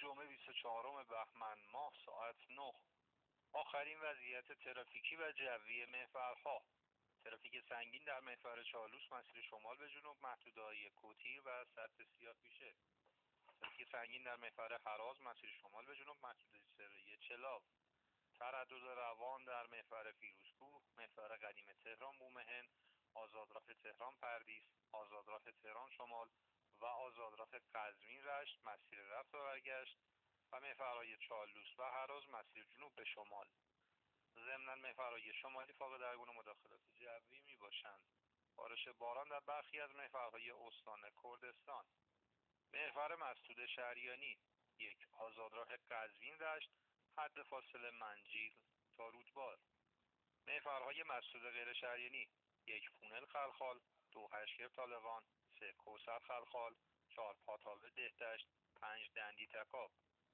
جمعه 24 بهمن ماه ساعت 9. آخرین وضعیت ترافیکی و جوی محورها: ترافیک سنگین در محور چالوس مسیر شمال به جنوب محدوده‌های کوتیر و سطح سیاه‌پیشه. ترافیک سنگین در محور هراز مسیر شمال به جنوب محدوده سری چلاو. تردد روان در محور فیروزکوه، محور قدیم تهران بومهن، آزادراه تهران پردیس، آزادراه تهران شمال و آزادراه قزوین رشت مسیر رفت و برگشت و محورهای چالوس و هراز مسیر جنوب به شمال. ضمناً محورهای شمالی فاقد هر گونه مداخلات جوی می باشند. بارش باران در برخی از محورهای استان کردستان. محور مسدود شهریانی: 1. آزادراه قزوین رشت حد فاصله منجیل تا رودبار. محورهای مسدود غیر شهریانی: 1. پونل خلخال، 2. هشکر طالقان، 3. کوثر خلخال، 4. پاتاوه دهدشت، 5. دندی تکاب.